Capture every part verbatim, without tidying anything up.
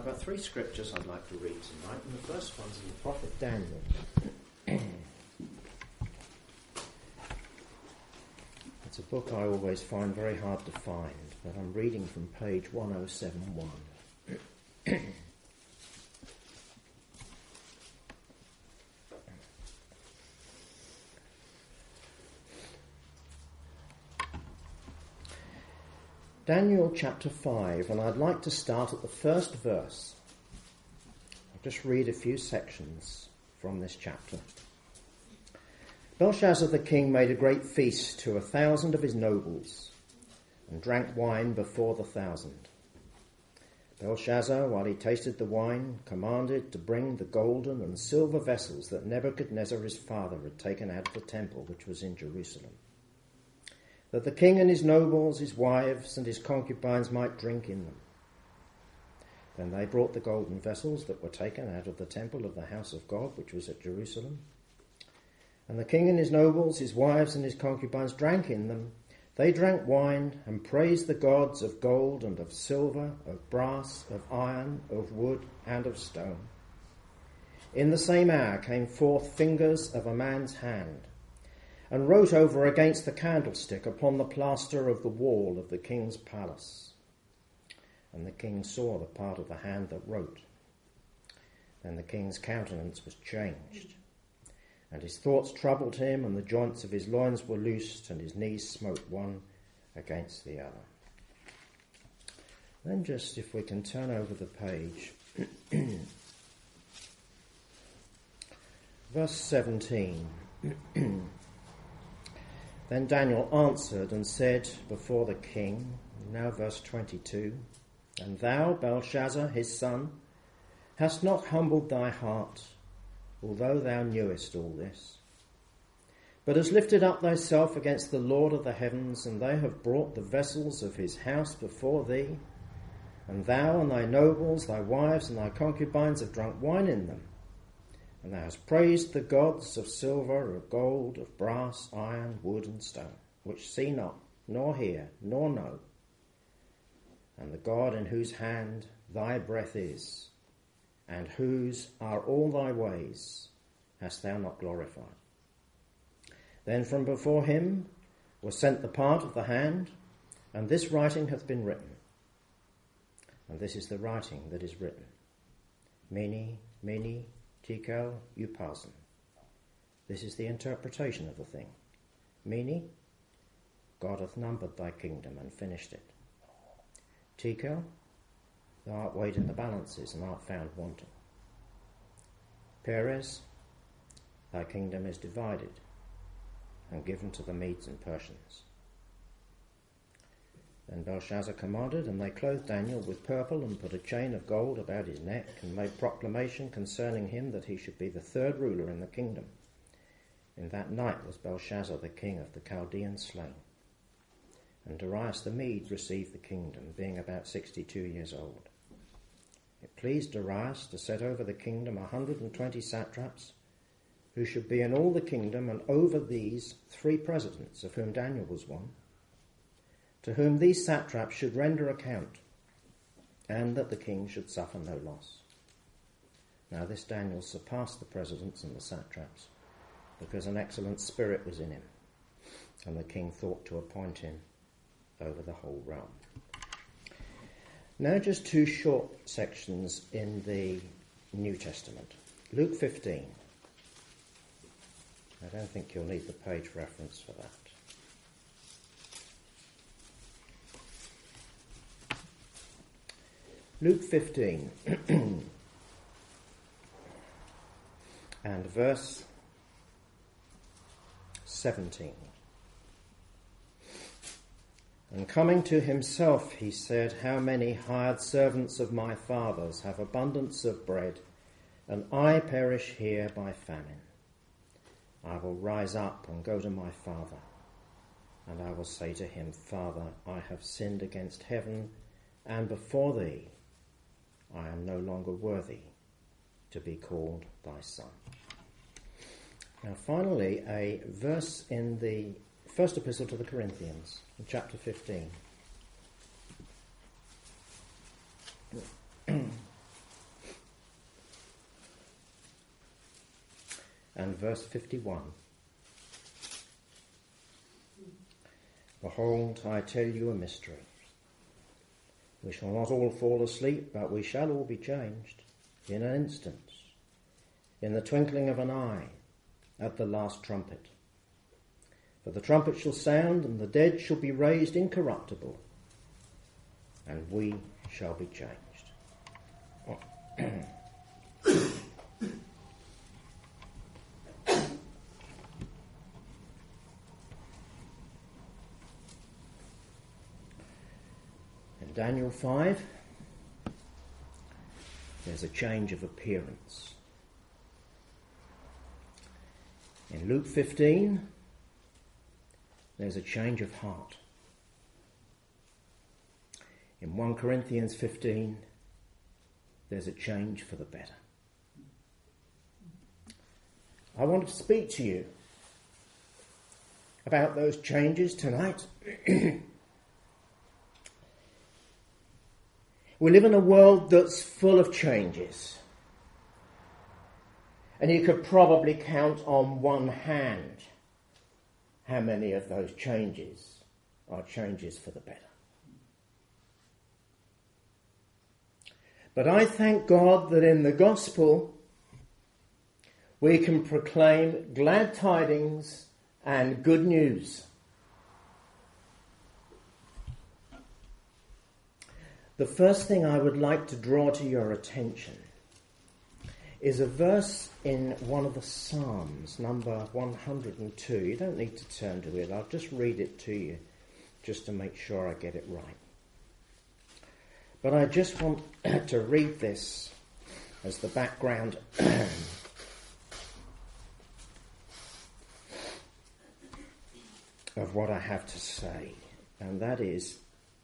I've got three scriptures I'd like to read tonight, and the first one's in the prophet Daniel. It's a book I always find very hard to find, but I'm reading from page one oh seven one. Daniel chapter five, and I'd like to start at the first verse. I'll just read a few sections from this chapter. Belshazzar the king made a great feast to a thousand of his nobles, and drank wine before the thousand. Belshazzar, while he tasted the wine, commanded to bring the golden and silver vessels that Nebuchadnezzar his father had taken out of the temple which was in Jerusalem, that the king and his nobles, his wives, and his concubines might drink in them. Then they brought the golden vessels that were taken out of the temple of the house of God, which was at Jerusalem. And the king and his nobles, his wives, and his concubines drank in them. They drank wine and praised the gods of gold and of silver, of brass, of iron, of wood, and of stone. In the same hour came forth fingers of a man's hand, and wrote over against the candlestick upon the plaster of the wall of the king's palace. And the king saw the part of the hand that wrote. Then the king's countenance was changed, and his thoughts troubled him, and the joints of his loins were loosed, and his knees smote one against the other. Then just, if we can turn over the page, verse seventeen. Then Daniel answered and said before the king, now verse twenty-two, and thou, Belshazzar, his son, hast not humbled thy heart, although thou knewest all this, but hast lifted up thyself against the Lord of the heavens, and they have brought the vessels of his house before thee, and thou and thy nobles, thy wives, and thy concubines have drunk wine in them. And thou hast praised the gods of silver, of gold, of brass, iron, wood, and stone, which see not, nor hear, nor know. And the God in whose hand thy breath is, and whose are all thy ways, hast thou not glorified. Then from before him was sent the part of the hand, and this writing hath been written. And this is the writing that is written. Mene, Mene, Tekel, Upharsin. This is the interpretation of the thing. Mene, God hath numbered thy kingdom and finished it. Tekel, thou art weighed in the balances and art found wanting. Peres, thy kingdom is divided and given to the Medes and Persians. Then Belshazzar commanded, and they clothed Daniel with purple and put a chain of gold about his neck, and made proclamation concerning him that he should be the third ruler in the kingdom. In that night was Belshazzar the king of the Chaldeans slain. And Darius the Mede received the kingdom, being about sixty-two years old. It pleased Darius to set over the kingdom a hundred and twenty satraps, who should be in all the kingdom, and over these three presidents, of whom Daniel was one, to whom these satraps should render account, and that the king should suffer no loss. Now this Daniel surpassed the presidents and the satraps, because an excellent spirit was in him, and the king thought to appoint him over the whole realm. Now just two short sections in the New Testament. Luke fifteen. I don't think you'll need the page reference for that. Luke fifteen and verse seventeen. And coming to himself, he said, how many hired servants of my father's have abundance of bread, and I perish here by famine. I will rise up and go to my father, and I will say to him, Father, I have sinned against heaven and before thee. I am no longer worthy to be called thy son. Now finally, a verse in the first epistle to the Corinthians, in chapter fifteen. and verse fifty-one. Behold, I tell you a mystery. We shall not all fall asleep, but we shall all be changed in an instant, in the twinkling of an eye, at the last trumpet. For the trumpet shall sound, and the dead shall be raised incorruptible, and we shall be changed. In Daniel five, there's a change of appearance. In Luke fifteen, there's a change of heart. In First Corinthians fifteen, there's a change for the better. I want to speak to you about those changes tonight. We live in a world that's full of changes. And you could probably count on one hand how many of those changes are changes for the better. But I thank God that in the gospel we can proclaim glad tidings and good news. The first thing I would like to draw to your attention is a verse in one of the Psalms, number one hundred two. You don't need to turn to it. I'll just read it to you just to make sure I get it right. But I just want to read this as the background of what I have to say. And that is,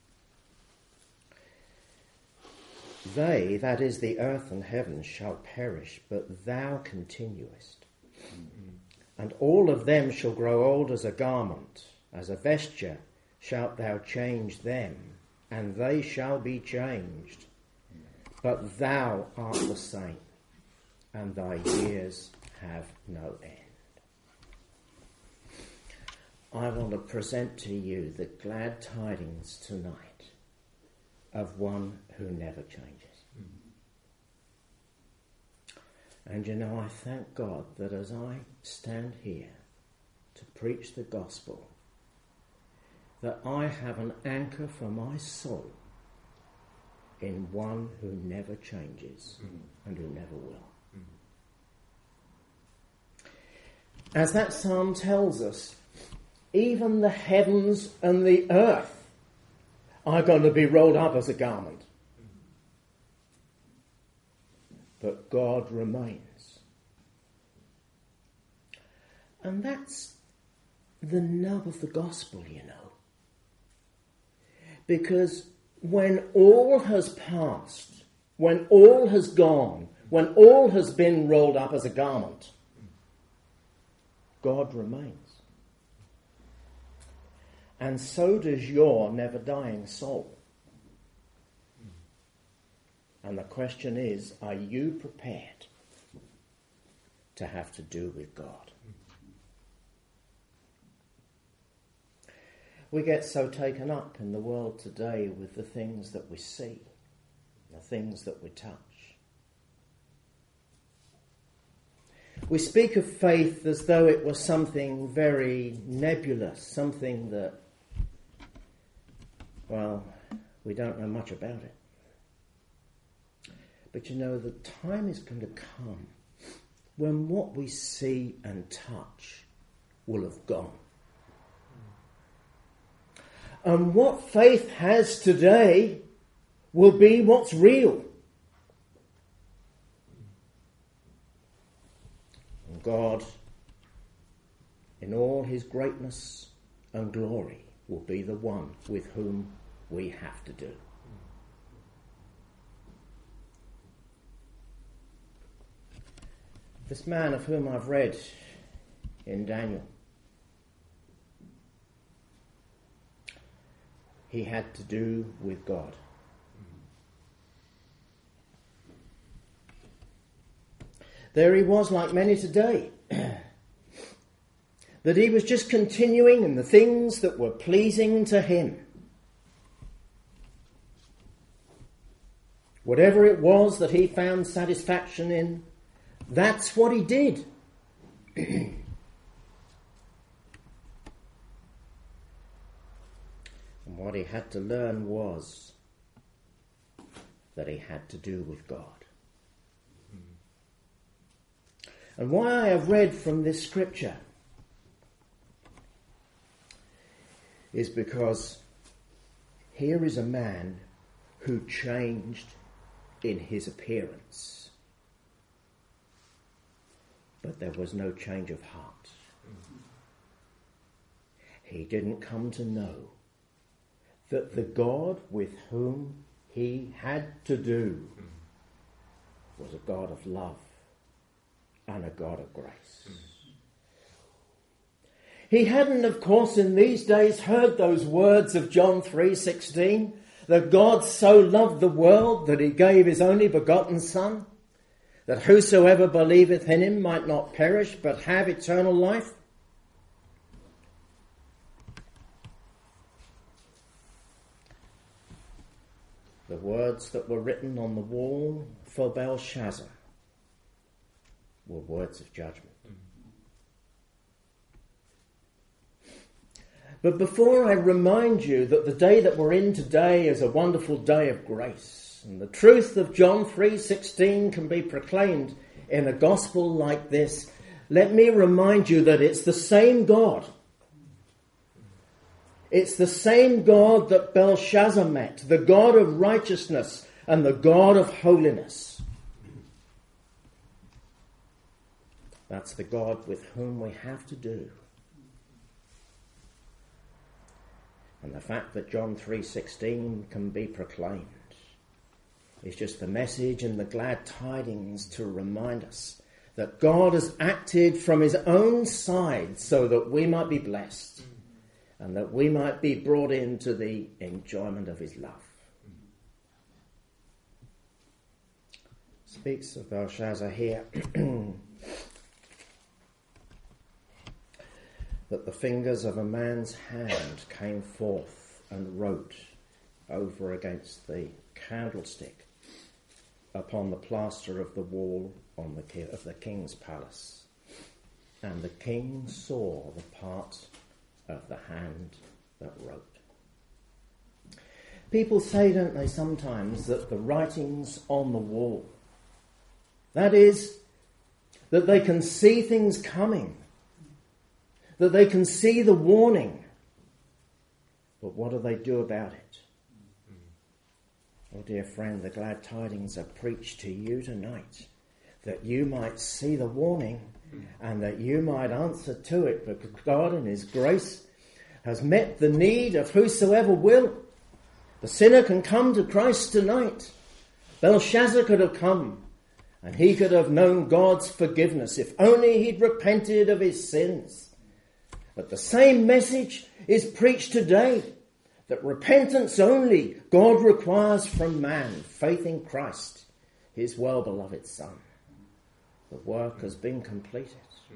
they, that is the earth and heaven, shall perish, but thou continuest. Mm-hmm. And all of them shall grow old as a garment, as a vesture shalt thou change them, and they shall be changed. But thou art the same, and thy years have no end. I want to present to you the glad tidings tonight of one who never changes. Mm-hmm. And you know, I thank God that as I stand here to preach the gospel, that I have an anchor for my soul in one who never changes mm-hmm. and who never will. Mm-hmm. As that psalm tells us, even the heavens and the earth are going to be rolled up as a garment. But God remains. And that's the nub of the gospel, you know. Because when all has passed, when all has gone, when all has been rolled up as a garment, God remains. And so does your never-dying soul. And the question is, are you prepared to have to do with God? We get so taken up in the world today with the things that we see, the things that we touch. We speak of faith as though it was something very nebulous, something that, well, we don't know much about it. But you know, the time is going to come when what we see and touch will have gone. And what faith has today will be what's real. And God, in all his greatness and glory, will be the one with whom we have to do. This man of whom I've read in Daniel, he had to do with God. There he was, like many today, that he was just continuing in the things that were pleasing to him. Whatever it was that he found satisfaction in, that's what he did. And what he had to learn was that he had to do with God. And why I have read from this scripture is because here is a man who changed in his appearance, but there was no change of heart. He didn't come to know that the God with whom he had to do was a God of love and a God of grace. He hadn't, of course, in these days heard those words of John three sixteen, that God so loved the world that he gave his only begotten Son, that whosoever believeth in him might not perish but have eternal life. The words that were written on the wall for Belshazzar were words of judgment. But before I remind you that the day that we're in today is a wonderful day of grace, and the truth of John three sixteen can be proclaimed in a gospel like this, let me remind you that it's the same God. It's the same God that Belshazzar met, the God of righteousness and the God of holiness. That's the God with whom we have to do. And the fact that John three sixteen can be proclaimed is just the message and the glad tidings to remind us that God has acted from his own side so that we might be blessed and that we might be brought into the enjoyment of his love. Speaks of Belshazzar here that the fingers of a man's hand came forth and wrote over against the candlestick upon the plaster of the wall on the ki- of the king's palace. And the king saw the part of the hand that wrote. People say, don't they, sometimes, that the writings on the wall, that is, that they can see things coming, that they can see the warning. But what do they do about it? Oh, dear friend, the glad tidings are preached to you tonight, that you might see the warning and that you might answer to it, because God in his grace has met the need of whosoever will. The sinner can come to Christ tonight. Belshazzar could have come and he could have known God's forgiveness if only he'd repented of his sins. But the same message is preached today, that repentance only God requires from man, faith in Christ, his well-beloved Son. The work has been completed.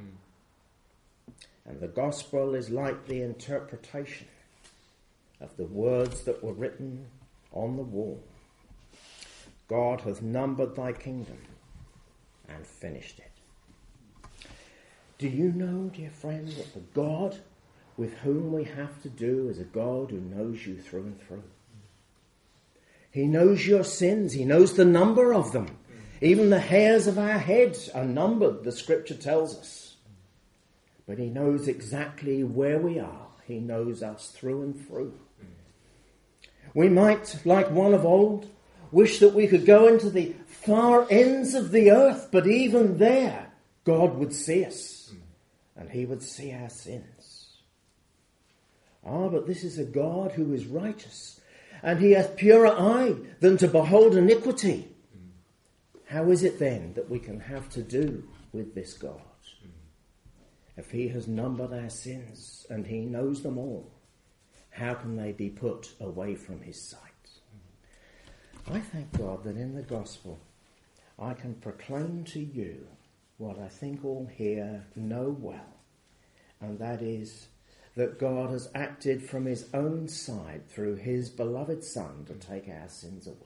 And the gospel is like the interpretation of the words that were written on the wall. God hath numbered thy kingdom and finished it. Do you know, dear friend, that the God with whom we have to do is a God who knows you through and through? He knows your sins. He knows the number of them. Even the hairs of our heads are numbered, the scripture tells us. But he knows exactly where we are. He knows us through and through. We might, like one of old, wish that we could go into the far ends of the earth, but even there, God would see us, and he would see our sins. Ah, but this is a God who is righteous, and he hath purer eye than to behold iniquity. How is it then that we can have to do with this God? If he has numbered our sins and he knows them all, how can they be put away from his sight? I thank God that in the gospel I can proclaim to you what I think all here know well, and that is that God has acted from his own side through his beloved Son to take our sins away.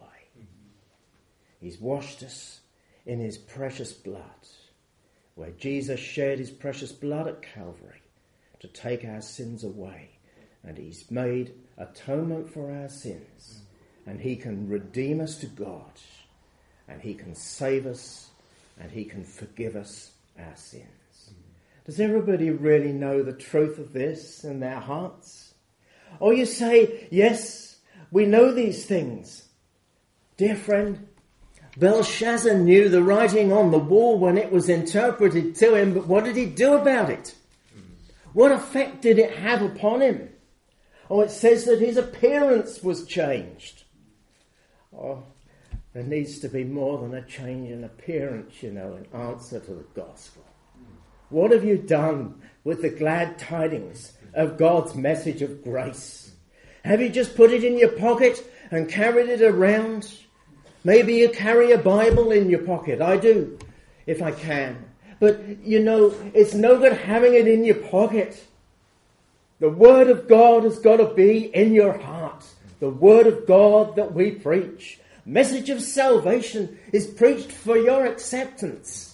He's washed us in his precious blood, where Jesus shed his precious blood at Calvary to take our sins away. And he's made atonement for our sins. And he can redeem us to God. And he can save us. And he can forgive us our sins. Does everybody really know the truth of this in their hearts? Or you say, yes, we know these things. Dear friend, Belshazzar knew the writing on the wall when it was interpreted to him, but what did he do about it? What effect did it have upon him? Oh, it says that his appearance was changed. Oh, there needs to be more than a change in appearance, you know, in answer to the gospel. What have you done with the glad tidings of God's message of grace? Have you just put it in your pocket and carried it around? Maybe you carry a Bible in your pocket. I do, if I can. But, you know, it's no good having it in your pocket. The Word of God has got to be in your heart. The Word of God that we preach. Message of salvation is preached for your acceptance.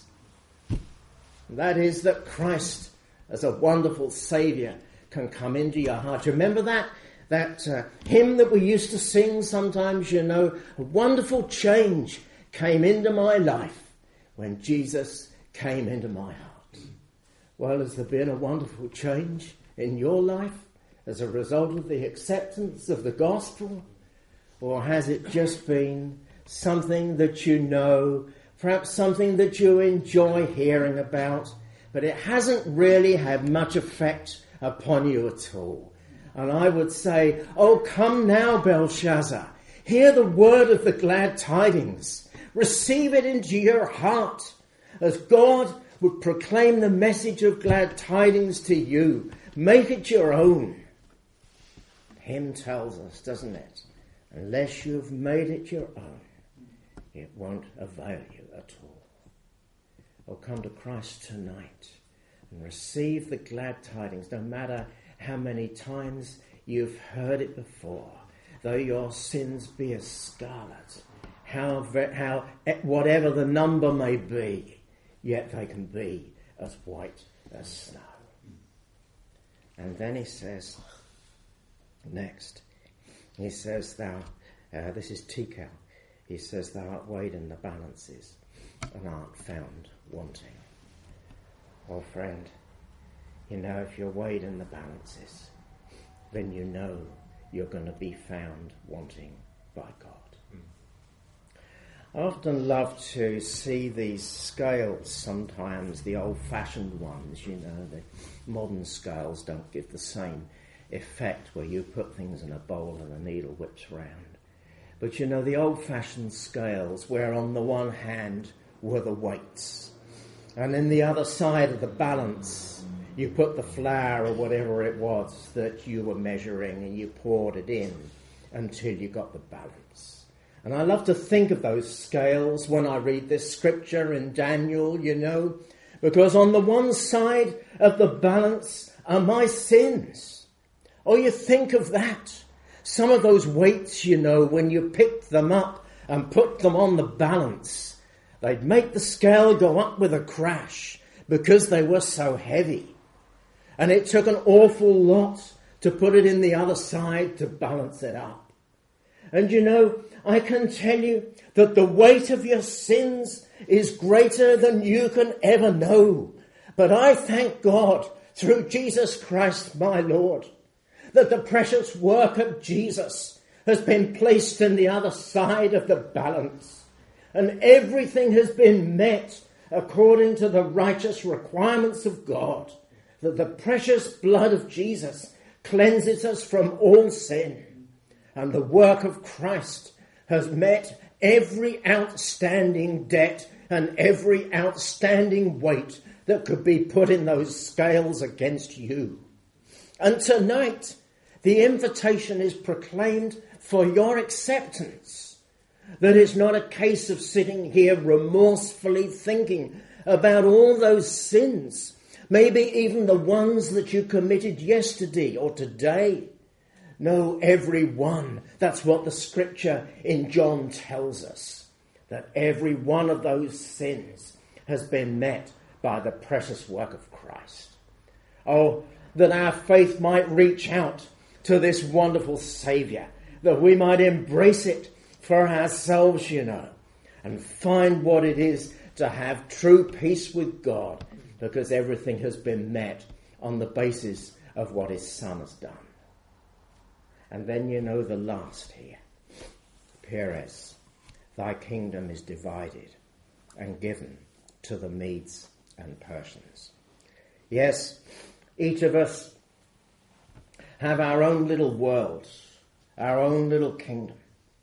That is that Christ, as a wonderful Saviour, can come into your heart. Remember that? That uh, hymn that we used to sing sometimes, you know, a wonderful change came into my life when Jesus came into my heart. Well, has there been a wonderful change in your life as a result of the acceptance of the gospel? Or has it just been something that you know, perhaps something that you enjoy hearing about, but it hasn't really had much effect upon you at all? And I would say, oh, come now, Belshazzar. Hear the word of the glad tidings. Receive it into your heart as God would proclaim the message of glad tidings to you. Make it your own. The hymn tells us, doesn't it? Unless you've made it your own, it won't avail you at all. Oh, come to Christ tonight and receive the glad tidings, no matter how many times you've heard it before. Though your sins be as scarlet, how, how, whatever the number may be, yet they can be as white as snow. And then he says, next, he says, thou, uh, this is Tikal, he says, thou art weighed in the balances and art found wanting. Oh, friend, you know, if you're weighed in the balances, then you know you're going to be found wanting by God. I often love to see these scales sometimes, the old-fashioned ones, you know, the modern scales don't give the same effect where you put things in a bowl and the needle whips round. But you know, the old-fashioned scales where on the one hand were the weights, and in the other side of the balance you put the flour or whatever it was that you were measuring and you poured it in until you got the balance. And I love to think of those scales when I read this scripture in Daniel, you know, because on the one side of the balance are my sins. Oh, you think of that. Some of those weights, you know, when you picked them up and put them on the balance, they'd make the scale go up with a crash because they were so heavy. And it took an awful lot to put it in the other side to balance it up. And you know, I can tell you that the weight of your sins is greater than you can ever know. But I thank God through Jesus Christ my Lord that the precious work of Jesus has been placed in the other side of the balance. And everything has been met according to the righteous requirements of God. That the precious blood of Jesus cleanses us from all sin. And the work of Christ has met every outstanding debt and every outstanding weight that could be put in those scales against you. And tonight, the invitation is proclaimed for your acceptance. That it's not a case of sitting here remorsefully thinking about all those sins. maybe even the ones that you committed yesterday or today. No, every one. That's what the scripture in John tells us, that every one of those sins has been met by the precious work of Christ. Oh, that our faith might reach out to this wonderful Saviour, that we might embrace it for ourselves, you know, and find what it is to have true peace with God, because everything has been met on the basis of what his Son has done. And then you know the last here. Peres, thy kingdom is divided and given to the Medes and Persians. Yes, each of us have our own little world, our own little kingdom.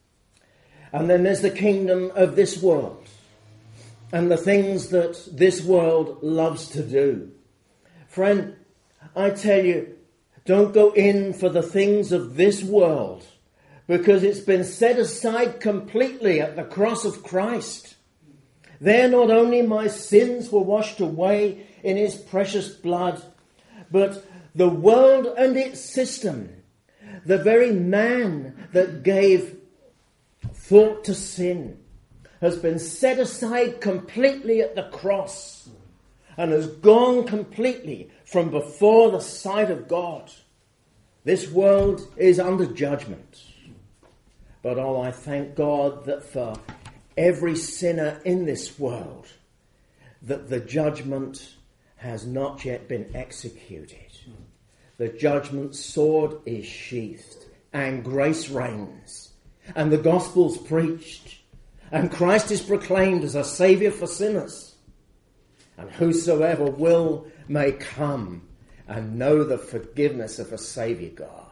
And then there's the kingdom of this world and the things that this world loves to do. Friend, I tell you, don't go in for the things of this world, because it's been set aside completely at the cross of Christ. There not only my sins were washed away in his precious blood, but the world and its system, the very man that gave thought to sin, has been set aside completely at the cross and has gone completely from before the sight of God. This world is under judgment. But oh, I thank God that for every sinner in this world, that the judgment has not yet been executed. The judgment sword is sheathed, and grace reigns, and the gospel's preached, and Christ is proclaimed as a saviour for sinners. And whosoever will may come and know the forgiveness of a saviour God.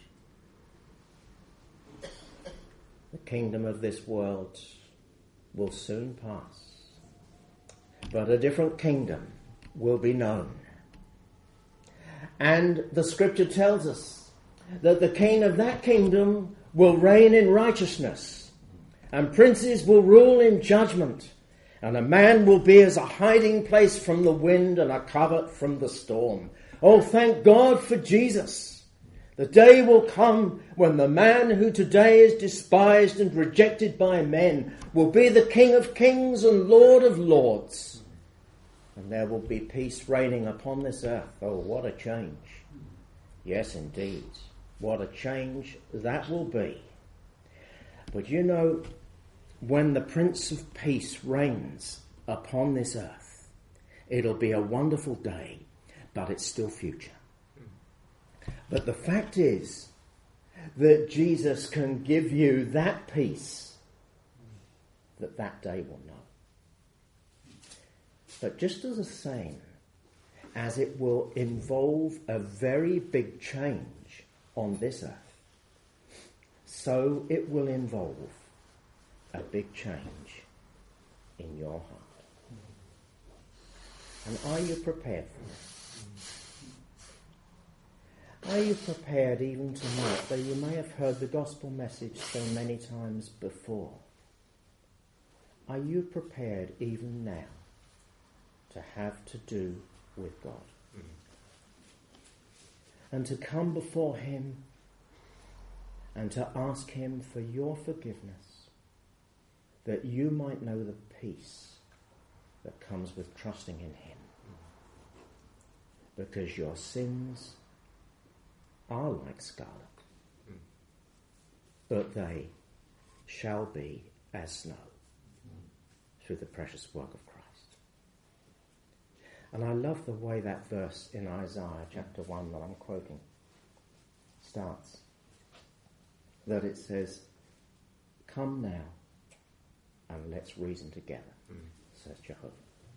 The kingdom of this world will soon pass, but a different kingdom will be known. And the scripture tells us that the king of that kingdom will reign in righteousness, and princes will rule in judgment, and a man will be as a hiding place from the wind and a covert from the storm. Oh, thank God for Jesus. The day will come when the man who today is despised and rejected by men will be the King of kings and Lord of lords. And there will be peace reigning upon this earth. Oh, what a change. Yes, indeed. What a change that will be. But you know, when the Prince of Peace reigns upon this earth, it'll be a wonderful day, but it's still future. But the fact is that Jesus can give you that peace that that day will know. But just as the same as it will involve a very big change on this earth, so it will involve a big change in your heart. And are you prepared for it? Are you prepared even tonight, though you may have heard the gospel message so many times before? Are you prepared even now to have to do with God? Mm-hmm. And to come before him and to ask him for your forgiveness, that you might know the peace that comes with trusting in him. Because your sins are like scarlet, mm. but they shall be as snow mm. through the precious work of Christ. And I love the way that verse in Isaiah chapter one that I'm quoting starts. That it says, "Come now and let's reason together," mm. says Jehovah.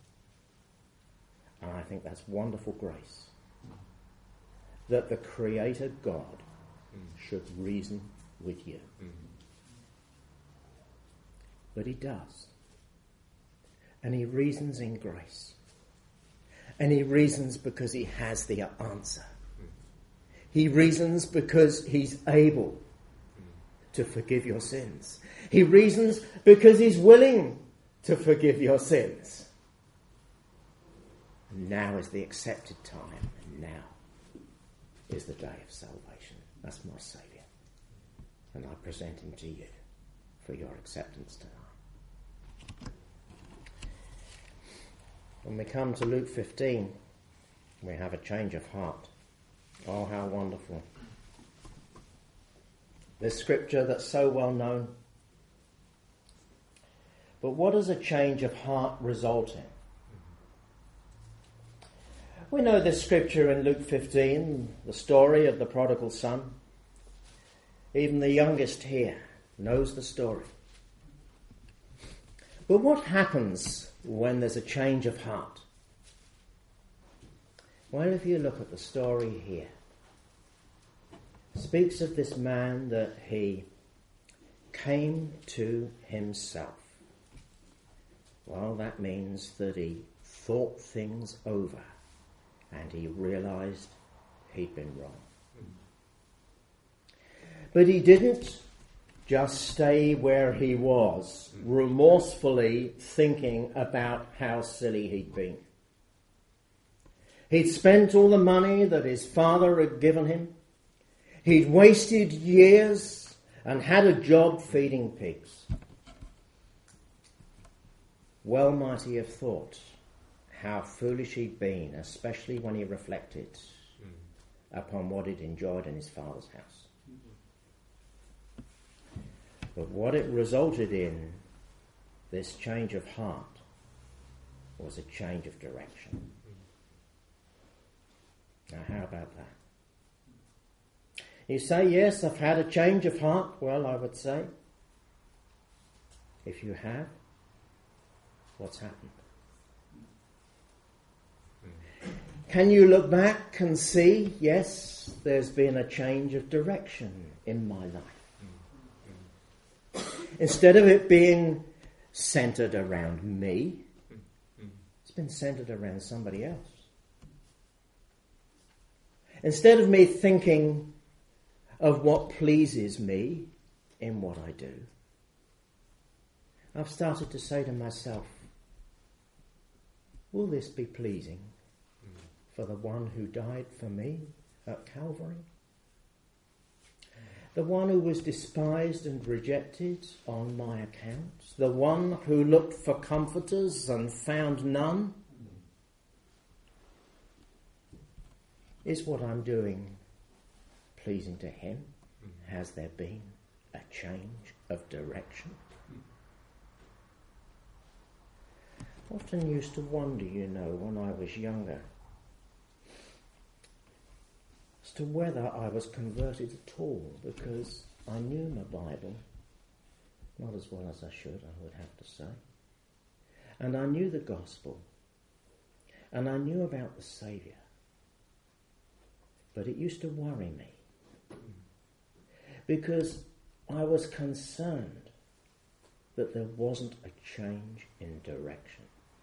And I think that's wonderful grace. That the Creator God mm. should reason with you. Mm. But he does. And he reasons in grace. And he reasons because he has the answer. Mm. He reasons because he's able mm. to forgive your sins. He reasons because he's willing to forgive your sins. now is the accepted time, and now is the day of salvation. That's my Saviour. And I present him to you for your acceptance tonight. When we come to Luke fifteen, we have a change of heart. Oh, how wonderful. This scripture that's so well known. But what does a change of heart result in? We know this scripture in Luke fifteen, the story of the prodigal son. Even the youngest here knows the story. But what happens when there's a change of heart? Well, if you look at the story here, it speaks of this man that he came to himself. Well, that means that he thought things over and he realised he'd been wrong. But he didn't just stay where he was, remorsefully thinking about how silly he'd been. He'd spent all the money that his father had given him. He'd wasted years and had a job feeding pigs. Well might he have thought how foolish he'd been, especially when he reflected mm. upon what he'd enjoyed in his father's house. But what it resulted in, this change of heart, was a change of direction. Now, how about that? You say, yes, I've had a change of heart. Well, I would say, if you have, what's happened? Can you look back and see, yes, there's been a change of direction in my life? Instead of it being centred around me, it's been centred around somebody else. Instead of me thinking of what pleases me in what I do, I've started to say to myself, will this be pleasing for the one who died for me at Calvary? The one who was despised and rejected on my account? The one who looked for comforters and found none? Is what I'm doing pleasing to him? Has there been a change of direction? Often used to wonder, you know, when I was younger, as to whether I was converted at all, because I knew my Bible, not as well as I should, I would have to say. And I knew the gospel, and I knew about the Saviour. But it used to worry me, because I was concerned that there wasn't a change in direction.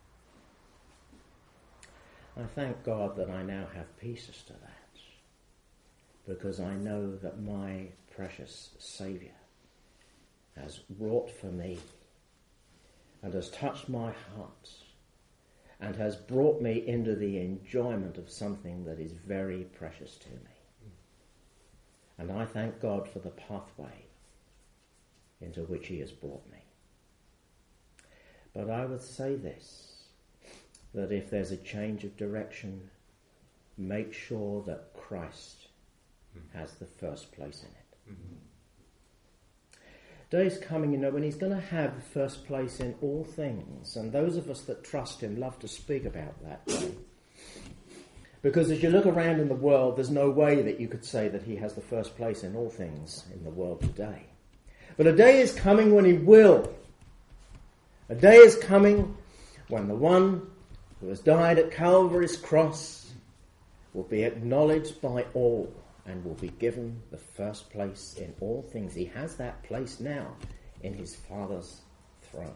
I thank God that I now have peace as to that, because I know that my precious Saviour has wrought for me and has touched my heart and has brought me into the enjoyment of something that is very precious to me. And I thank God for the pathway into which he has brought me. But I would say this, that if there's a change of direction, make sure that Christ has the first place in it. Mm-hmm. Day's coming, you know, when he's going to have the first place in all things, and those of us that trust him love to speak about that day. Because as you look around in the world, there's no way that you could say that he has the first place in all things in the world today. But a day is coming when he will. A day is coming when the one who has died at Calvary's cross will be acknowledged by all and will be given the first place in all things. He has that place now in his Father's throne.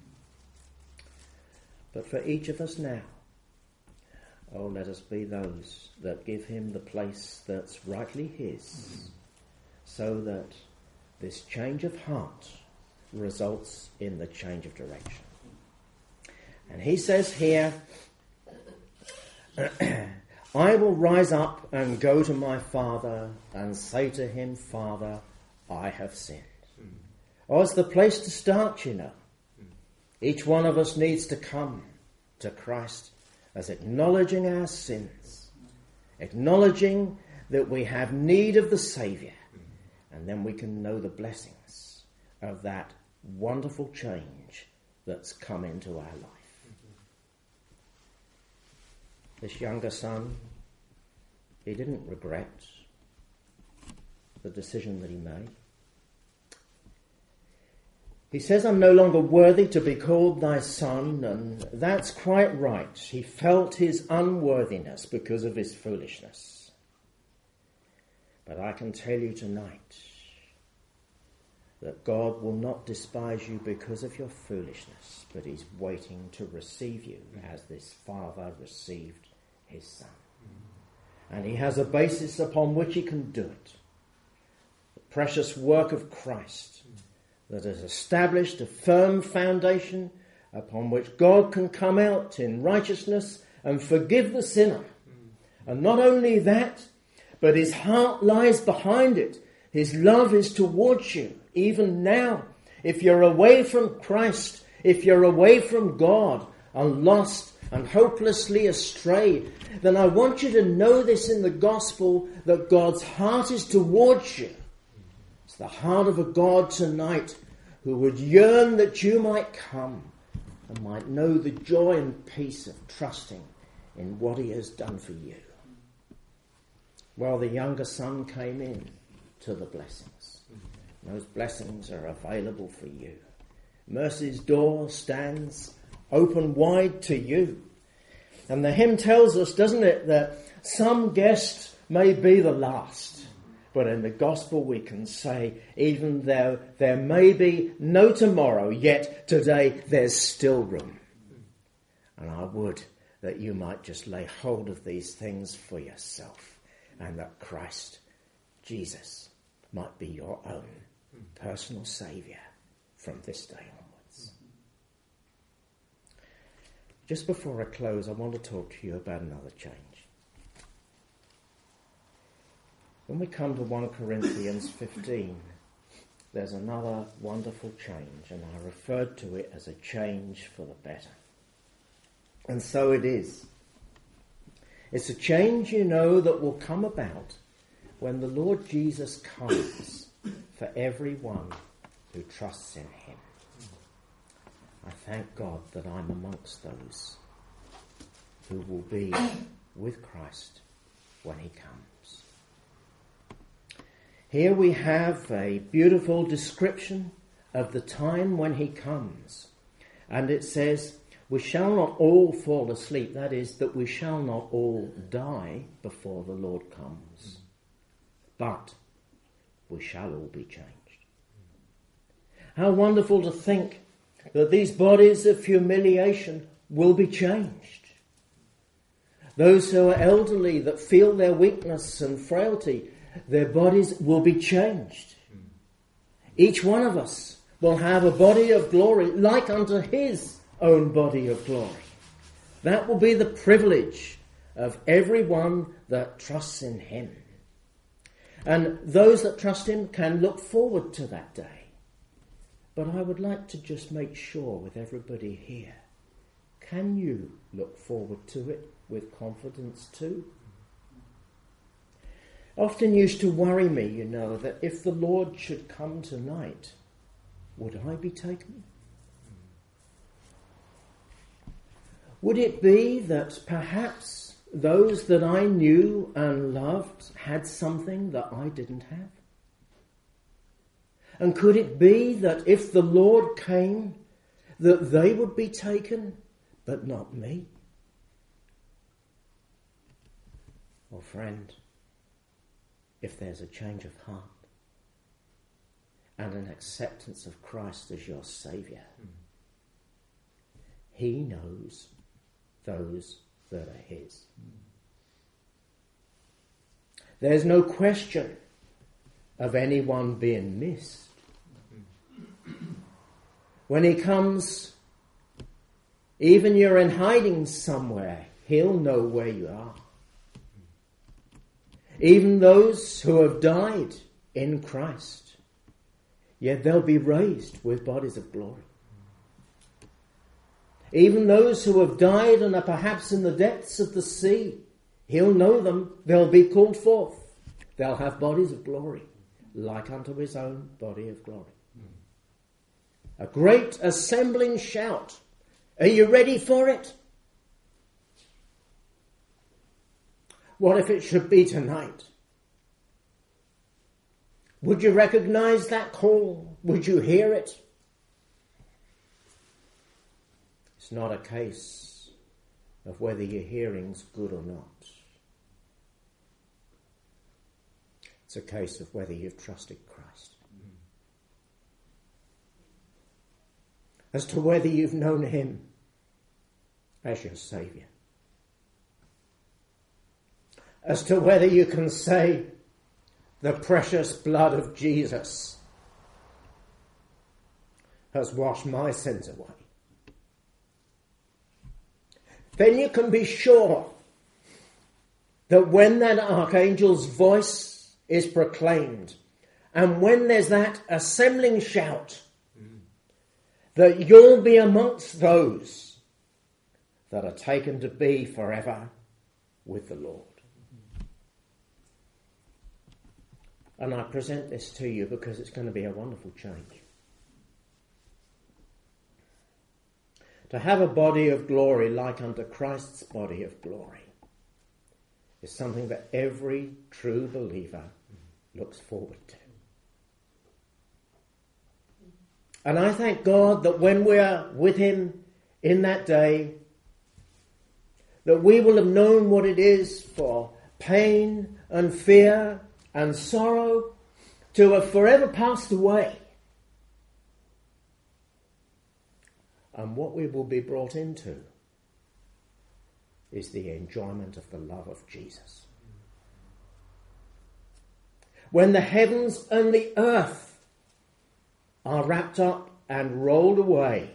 But for each of us now, oh, let us be those that give him the place that's rightly his, mm-hmm. so that this change of heart results in the change of direction. And he says here, I will rise up and go to my father and say to him, Father, I have sinned. Mm. Oh, it's the place to start, you know. Mm. Each one of us needs to come to Christ as acknowledging our sins, acknowledging that we have need of the Saviour, mm. and then we can know the blessings of that wonderful change that's come into our life. This younger son, he didn't regret the decision that he made. He says, I'm no longer worthy to be called thy son, and that's quite right. He felt his unworthiness because of his foolishness. But I can tell you tonight that God will not despise you because of your foolishness, but he's waiting to receive you as this father received his son. And he has a basis upon which he can do it. The precious work of Christ that has established a firm foundation upon which God can come out in righteousness and forgive the sinner. And not only that, but his heart lies behind it. His love is towards you, even now. If you're away from Christ, if you're away from God and lost and hopelessly astray, then I want you to know this in the gospel, that God's heart is towards you. It's the heart of a God tonight who would yearn that you might come and might know the joy and peace of trusting in what he has done for you. Well, the younger son came in to the blessings. Those blessings are available for you. Mercy's door stands open wide to you. And the hymn tells us, doesn't it, that some guest may be the last. But in the gospel we can say, even though there may be no tomorrow, yet today there's still room. And I would that you might just lay hold of these things for yourself, and that Christ, Jesus, might be your own personal Saviour from this day onwards. Just before I close, I want to talk to you about another change. When we come to First Corinthians fifteen, there's another wonderful change, and I referred to it as a change for the better. And so it is. It's a change, you know, that will come about when the Lord Jesus comes for everyone who trusts in him. I thank God that I'm amongst those who will be with Christ when he comes. Here we have a beautiful description of the time when he comes. And it says, we shall not all fall asleep. That is, that we shall not all die before the Lord comes. But we shall all be changed. How wonderful to think that these bodies of humiliation will be changed. Those who are elderly, that feel their weakness and frailty, their bodies will be changed. Each one of us will have a body of glory like unto his own body of glory. That will be the privilege of everyone that trusts in him. And those that trust him can look forward to that day. But I would like to just make sure with everybody here, can you look forward to it with confidence too? Often used to worry me, you know, that if the Lord should come tonight, would I be taken? Would it be that perhaps those that I knew and loved had something that I didn't have? And could it be that if the Lord came, that they would be taken, but not me? Well, friend, if there's a change of heart and an acceptance of Christ as your Saviour, mm. he knows those that are his. Mm. There's no question of anyone being missed. When he comes, even you're in hiding somewhere, he'll know where you are. Even those who have died in Christ, yet they'll be raised with bodies of glory. Even those who have died and are perhaps in the depths of the sea, he'll know them, they'll be called forth. They'll have bodies of glory, like unto his own body of glory. A great assembling shout. Are you ready for it? What if it should be tonight? Would you recognize that call? Would you hear it? It's not a case of whether your hearing's good or not. It's a case of whether you've trusted Christ. As to whether you've known him as your Saviour. As to whether you can say, the precious blood of Jesus has washed my sins away. Then you can be sure that when that archangel's voice is proclaimed, and when there's that assembling shout, mm. that you'll be amongst those that are taken to be forever with the Lord. And I present this to you because it's going to be a wonderful change. To have a body of glory like unto Christ's body of glory is something that every true believer looks forward to. And I thank God that when we are with him in that day, that we will have known what it is for pain and fear and sorrow to have forever passed away. And what we will be brought into is the enjoyment of the love of Jesus. When the heavens and the earth are wrapped up and rolled away,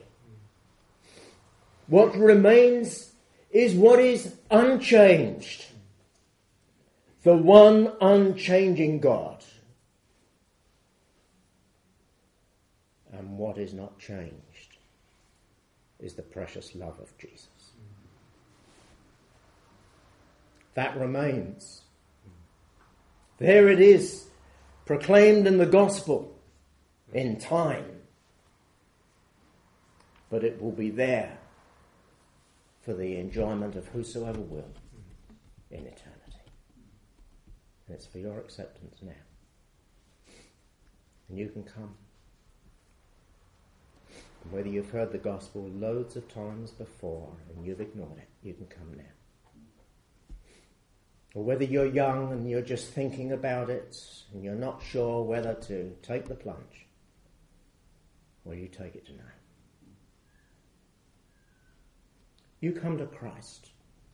what remains is what is unchanged. The one unchanging God. And what is not changed is the precious love of Jesus. That remains. There it is, proclaimed in the gospel in time. But it will be there for the enjoyment of whosoever will in eternity. And it's for your acceptance now. And you can come. And whether you've heard the gospel loads of times before and you've ignored it, you can come now. Or whether you're young and you're just thinking about it and you're not sure whether to take the plunge, well, you take it tonight. You come to Christ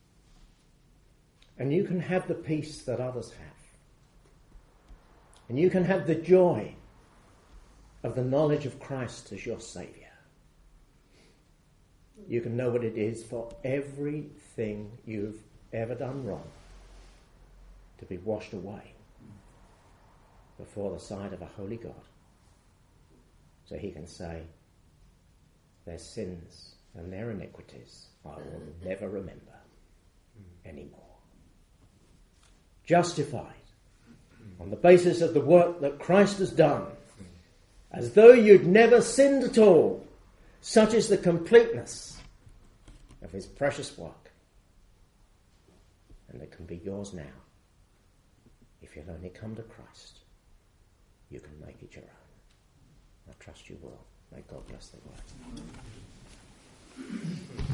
and you can have the peace that others have. And you can have the joy of the knowledge of Christ as your Saviour. You can know what it is for everything you've ever done wrong to be washed away before the sight of a holy God. So he can say, their sins and their iniquities I will never remember anymore. Justified on the basis of the work that Christ has done, as though you'd never sinned at all. Such is the completeness of his precious work. And it can be yours now. If you'll only come to Christ, you can make it your own. I trust you will. May God bless the word.